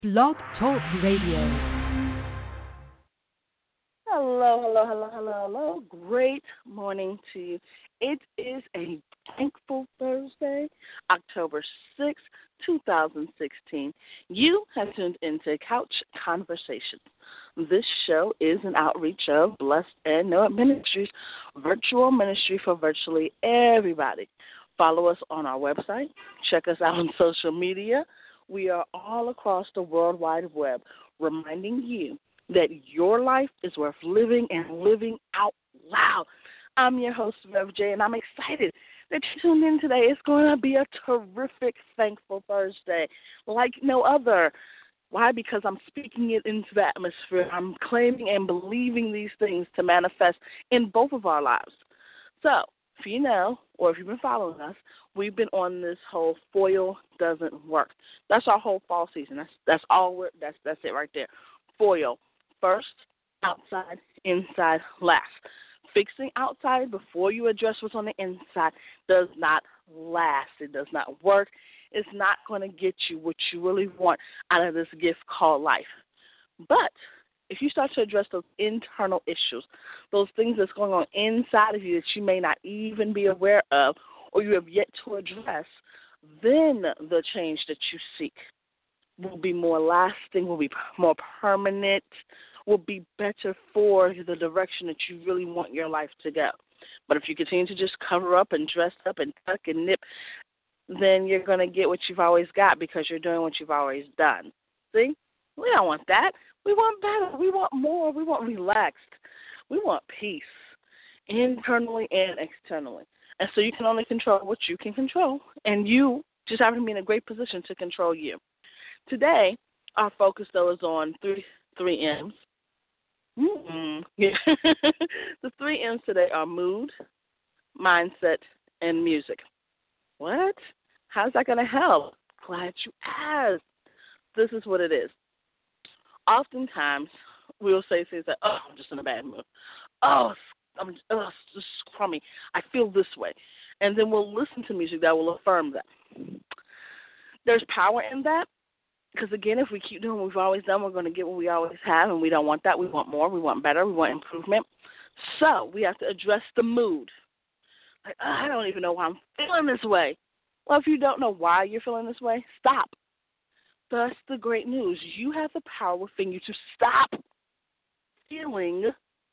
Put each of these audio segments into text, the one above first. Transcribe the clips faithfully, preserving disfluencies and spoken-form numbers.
Blog Talk Radio. Hello, hello, hello, hello, hello. Great morning to you. It is a thankful Thursday, October sixth, twenty sixteen. You have tuned into Couch Conversations. This show is an outreach of Blessed and Know It Ministries, virtual ministry for virtually everybody. Follow us on our website. Check us out on social media. We are all across the World Wide Web, reminding you that your life is worth living and living out loud. I'm your host, Rev J, and I'm excited that you tuned in today. It's going to be a terrific, thankful Thursday like no other. Why? Because I'm speaking it into the atmosphere. I'm claiming and believing these things to manifest in both of our lives. So, if you know, or if you've been following us, we've been on this whole foil doesn't work. That's our whole fall season. That's that's all we're that's that's it right there. Foil. First, outside, inside, last. Fixing outside before you address what's on the inside does not last. It does not work. It's not going to get you what you really want out of this gift called life. But if you start to address those internal issues, those things that's going on inside of you that you may not even be aware of or you have yet to address, then the change that you seek will be more lasting, will be more permanent, will be better for the direction that you really want your life to go. But if you continue to just cover up and dress up and tuck and nip, then you're going to get what you've always got because you're doing what you've always done. See? We don't want that. We want better. We want more. We want relaxed. We want peace, internally and externally. And so you can only control what you can control, and you just happen to be in a great position to control you. Today, our focus, though, is on three three M's. Mm-hmm. Yeah. The three M's today are mood, mindset, and music. What? How's that going to help? Glad you asked. This is what it is. Oftentimes, we'll say things like, oh, I'm just in a bad mood. Oh, I'm oh, it's just crummy. I feel this way. And then we'll listen to music that will affirm that. There's power in that. Because, again, if we keep doing what we've always done, we're going to get what we always have, and we don't want that. We want more. We want better. We want improvement. So we have to address the mood. Like, oh, I don't even know why I'm feeling this way. Well, if you don't know why you're feeling this way, stop. That's the great news. You have the power within you to stop feeling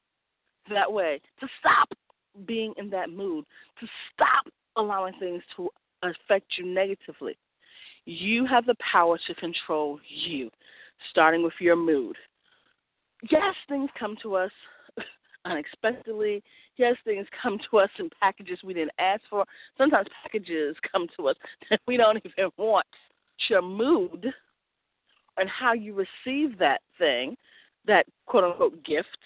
that way, to stop being in that mood, to stop allowing things to affect you negatively. You have the power to control you, starting with your mood. Yes, things come to us unexpectedly. Yes, things come to us in packages we didn't ask for. Sometimes packages come to us that we don't even want. Your mood and how you receive that thing, that quote-unquote gift,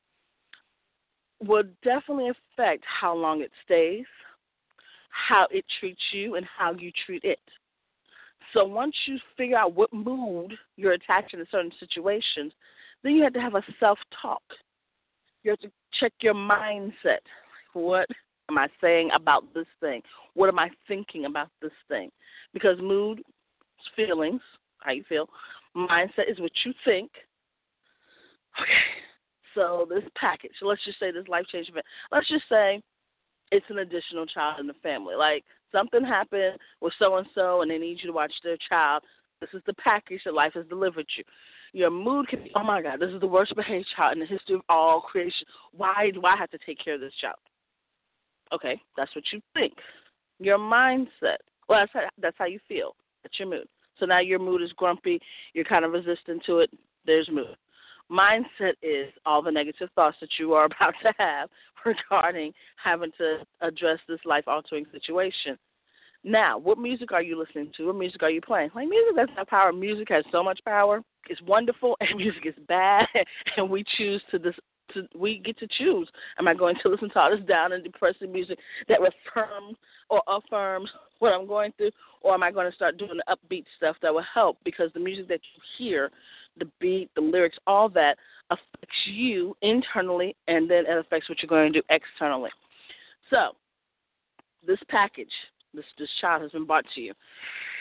will definitely affect how long it stays, how it treats you, and how you treat it. So once you figure out what mood you're attaching to certain situations, then you have to have a self-talk. You have to check your mindset. What am I saying about this thing? What am I thinking about this thing? Because mood is feelings, how you feel. Mindset is what you think. Okay, so this package, let's just say this life-changing event. Let's just say it's an additional child in the family. Like something happened with so-and-so and they need you to watch their child. This is the package that life has delivered you. Your mood can be, oh, my God, this is the worst behaved child in the history of all creation. Why do I have to take care of this child? Okay, that's what you think. Your mindset, well, that's how, that's how you feel. That's your mood. So now your mood is grumpy. You're kind of resistant to it. There's mood. Mindset is all the negative thoughts that you are about to have regarding having to address this life-altering situation. Now, what music are you listening to? What music are you playing? Like, music doesn't have power. Music has so much power. It's wonderful, and music is bad, and we choose to dis- to we get to choose. Am I going to listen to all this down and depressing music that affirms or affirms what I'm going through, or am I going to start doing the upbeat stuff that will help? Because the music that you hear, the beat, the lyrics, all that affects you internally, and then it affects what you're going to do externally. So this package, this this child has been brought to you.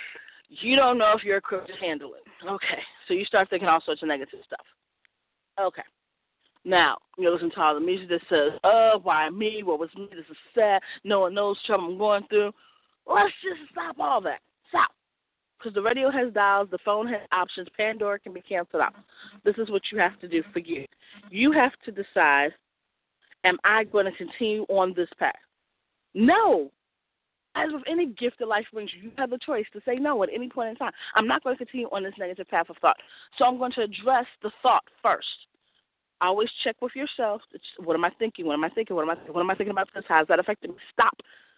You don't know if you're equipped to handle it. Okay, so you start thinking all sorts of negative stuff. Okay. Now, you listen to all the music that says, oh, why me? What was me? This is sad. No one knows the trouble I'm going through. Let's just stop all that. Stop. Because the radio has dials, the phone has options, Pandora can be canceled out. This is what you have to do for you. You have to decide, am I going to continue on this path? No. As with any gift that life brings you, you have the choice to say no at any point in time. I'm not going to continue on this negative path of thought. So I'm going to address the thought first. Always check with yourself. It's, what am I thinking? What am I thinking? What am I thinking? What am I thinking about this? How is that affecting me? Stop.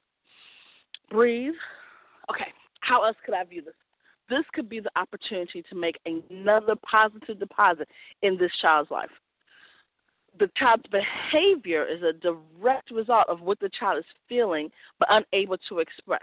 Breathe. Okay, how else could I view this? This could be the opportunity to make another positive deposit in this child's life. The child's behavior is a direct result of what the child is feeling but unable to express.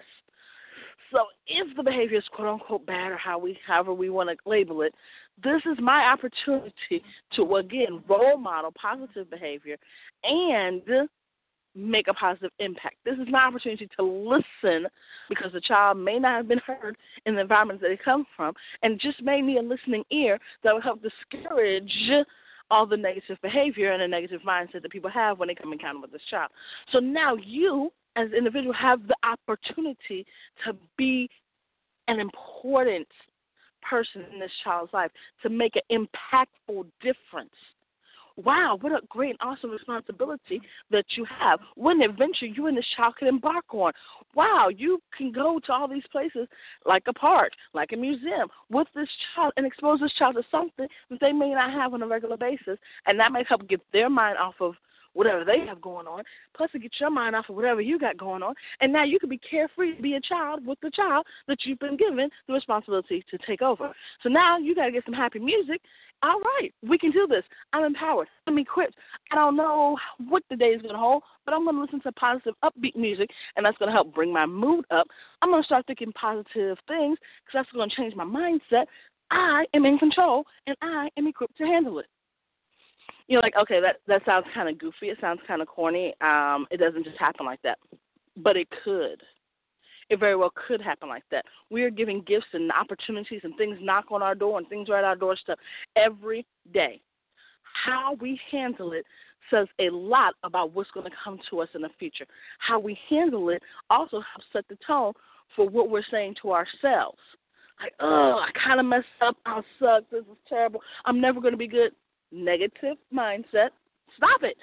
So if the behavior is quote-unquote bad or how we, however we want to label it, this is my opportunity to, again, role model positive behavior and make a positive impact. This is my opportunity to listen because the child may not have been heard in the environment that they come from and just may need a listening ear that will help discourage all the negative behavior and the negative mindset that people have when they come in contact with this child. So now you, as an individual, have the opportunity to be an important person in this child's life, to make an impactful difference. Wow, what a great and awesome responsibility that you have. What an adventure you and this child can embark on. Wow, you can go to all these places like a park, like a museum, with this child and expose this child to something that they may not have on a regular basis, and that may help get their mind off of whatever they have going on, plus to get your mind off of whatever you got going on, and now you can be carefree to be a child with the child that you've been given the responsibility to take over. So now you got to get some happy music. All right, we can do this. I'm empowered. I'm equipped. I don't know what the day is going to hold, but I'm going to listen to positive, upbeat music, and that's going to help bring my mood up. I'm going to start thinking positive things because that's going to change my mindset. I am in control, and I am equipped to handle it. You're like, okay, that, that sounds kind of goofy. It sounds kind of corny. Um, it doesn't just happen like that. But it could. It very well could happen like that. We are giving gifts and opportunities and things knock on our door and things right at our doorstep every day. How we handle it says a lot about what's going to come to us in the future. How we handle it also helps set the tone for what we're saying to ourselves. Like, oh, I kind of messed up. I suck. This is terrible. I'm never going to be good. Negative mindset. Stop it.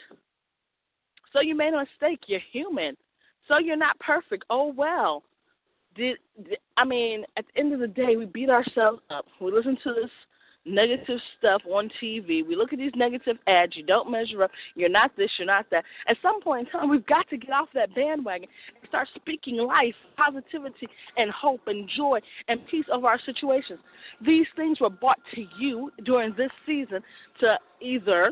So you made a mistake. You're human. So you're not perfect. Oh, well. Did, did I mean, at the end of the day, we beat ourselves up. We listen to this negative stuff on T V. We look at these negative ads. You don't measure up. You're not this. You're not that. At some point in time, we've got to get off that bandwagon and start speaking life, positivity, and hope and joy and peace over our situations. These things were brought to you during this season to either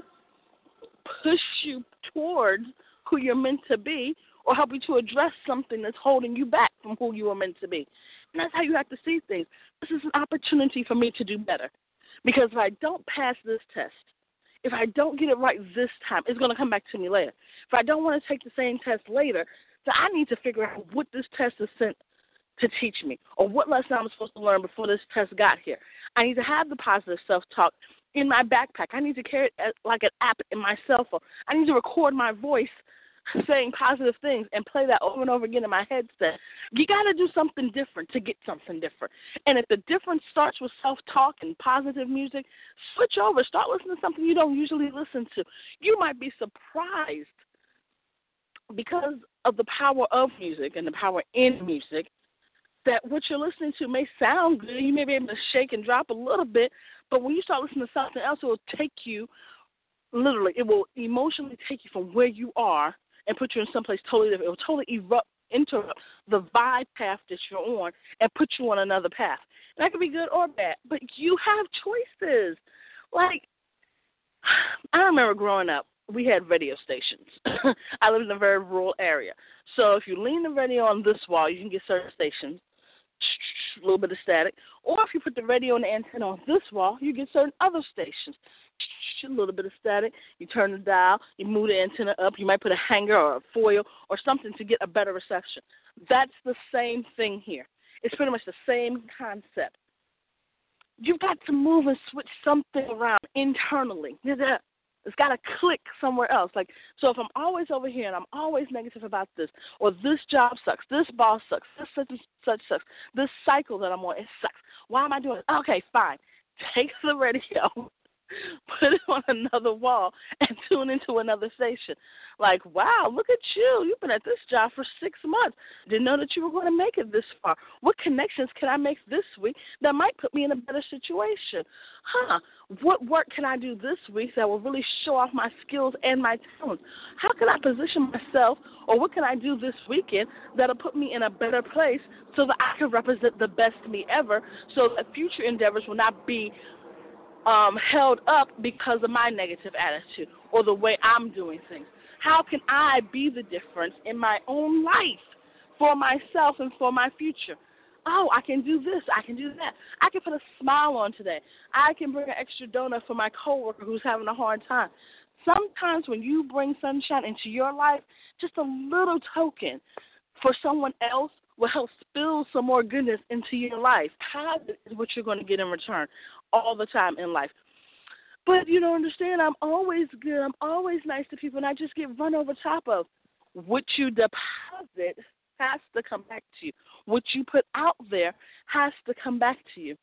push you towards who you're meant to be or help you to address something that's holding you back from who you were meant to be. And that's how you have to see things. This is an opportunity for me to do better. Because if I don't pass this test, if I don't get it right this time, it's going to come back to me later. If I don't want to take the same test later, then I need to figure out what this test is sent to teach me or what lesson I'm supposed to learn before this test got here. I need to have the positive self-talk in my backpack. I need to carry it like an app in my cell phone. I need to record my voice saying positive things and play that over and over again in my headset. You got to do something different to get something different. And if the difference starts with self-talk and positive music, switch over. Start listening to something you don't usually listen to. You might be surprised because of the power of music and the power in music that what you're listening to may sound good. You may be able to shake and drop a little bit, but when you start listening to something else, it will take you, literally, it will emotionally take you from where you are and put you in someplace totally different. It will totally erupt, interrupt the vibe path that you're on and put you on another path. And that could be good or bad, but you have choices. Like, I remember growing up, we had radio stations. I lived in a very rural area. So if you lean the radio on this wall, you can get certain stations, a little bit of static. Or if you put the radio and the antenna on this wall, you get certain other stations, a little bit of static. You turn the dial, you move the antenna up. You might put a hanger or a foil or something to get a better reception. That's the same thing here. It's pretty much the same concept. You've got to move and switch something around internally. It's got to click somewhere else. Like, so if I'm always over here and I'm always negative about this, or this job sucks, this boss sucks, this such and such sucks, this cycle that I'm on, it sucks. Why am I doing it? Okay, fine. Take the radio, put it on another wall, and tune into another station. Like, wow, look at you. You've been at this job for six months. Didn't know that you were going to make it this far. What connections can I make this week that might put me in a better situation? Huh, what work can I do this week that will really show off my skills and my talents? How can I position myself, or what can I do this weekend that will put me in a better place so that I can represent the best me ever, so that future endeavors will not be Um, held up because of my negative attitude or the way I'm doing things? How can I be the difference in my own life for myself and for my future? Oh, I can do this. I can do that. I can put a smile on today. I can bring an extra donut for my coworker who's having a hard time. Sometimes when you bring sunshine into your life, just a little token for someone else will help spill some more goodness into your life. Positive is what you're going to get in return all the time in life. But you don't understand, I'm always good. I'm always nice to people, and I just get run over top of. What you deposit has to come back to you. What you put out there has to come back to you.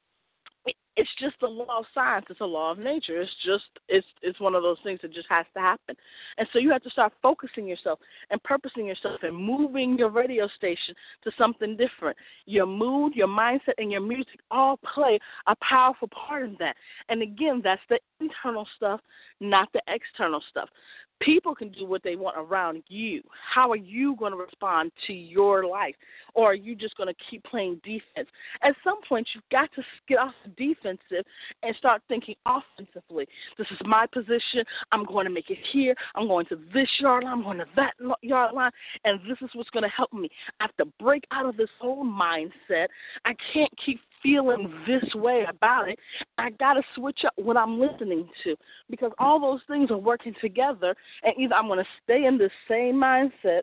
It's just a law of science. It's a law of nature. It's just, it's it's one of those things that just has to happen. And so you have to start focusing yourself and purposing yourself and moving your radio station to something different. Your mood, your mindset, and your music all play a powerful part in that. And again, that's the internal stuff, not the external stuff. People can do what they want around you. How are you going to respond to your life? Or are you just going to keep playing defense? At some point, you've got to get off the defensive and start thinking offensively. This is my position. I'm going to make it here. I'm going to this yard line. I'm going to that yard line. And this is what's going to help me. I have to break out of this whole mindset. I can't keep feeling this way about it. I got to switch up what I'm listening to, because all those things are working together, and either I'm going to stay in the same mindset,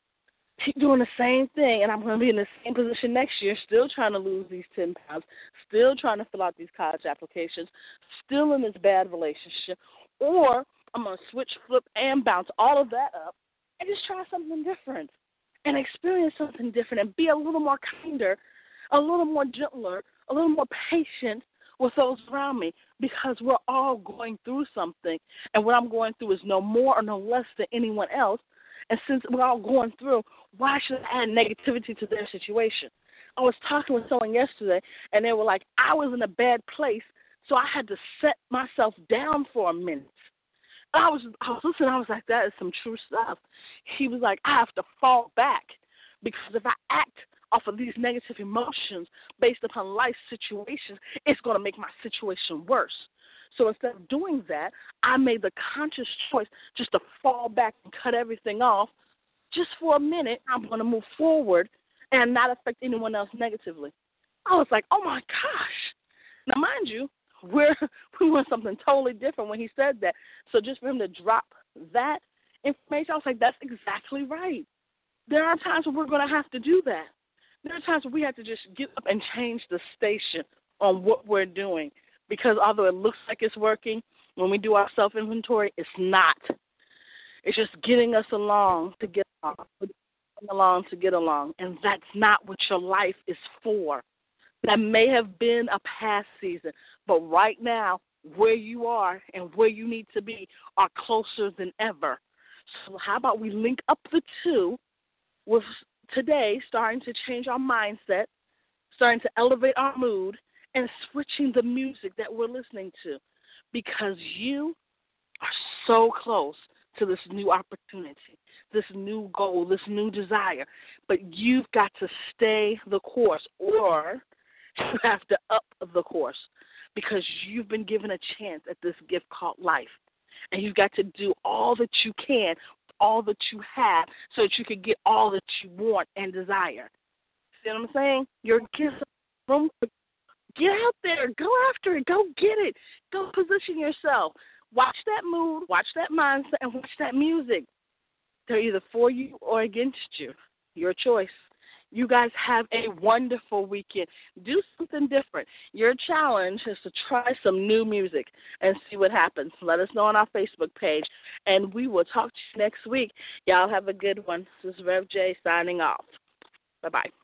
keep doing the same thing, and I'm going to be in the same position next year, still trying to lose these ten pounds, still trying to fill out these college applications, still in this bad relationship, or I'm going to switch, flip, and bounce all of that up and just try something different and experience something different and be a little more kinder, a little more gentler, a little more patient with those around me, because we're all going through something, and what I'm going through is no more or no less than anyone else. And since we're all going through, why should I add negativity to their situation? I was talking with someone yesterday, and they were like, I was in a bad place, so I had to set myself down for a minute. I was, I was listening, I was like, that is some true stuff. He was like, I have to fall back, because if I act off of these negative emotions based upon life situations, it's going to make my situation worse. So instead of doing that, I made the conscious choice just to fall back and cut everything off. Just for a minute, I'm going to move forward and not affect anyone else negatively. I was like, oh, my gosh. Now, mind you, we're, we were something totally different when he said that. So just for him to drop that information, I was like, that's exactly right. There are times when we're going to have to do that. There are times where we have to just get up and change the station on what we're doing, because although it looks like it's working, when we do our self-inventory, it's not. It's just getting us along to get along, getting along to get along, and that's not what your life is for. That may have been a past season, but right now, where you are and where you need to be are closer than ever. So how about we link up the two with today, starting to change our mindset, starting to elevate our mood, and switching the music that we're listening to, because you are so close to this new opportunity, this new goal, this new desire. But you've got to stay the course, or you have to up the course, because you've been given a chance at this gift called life. And you've got to do all that you can, all that you have, so that you can get all that you want and desire. See what I'm saying? Your gifts are room. Get out there. Go after it. Go get it. Go position yourself. Watch that mood, watch that mindset, and watch that music. They're either for you or against you. Your choice. You guys have a wonderful weekend. Do something different. Your challenge is to try some new music and see what happens. Let us know on our Facebook page, and we will talk to you next week. Y'all have a good one. This is Rev J signing off. Bye-bye.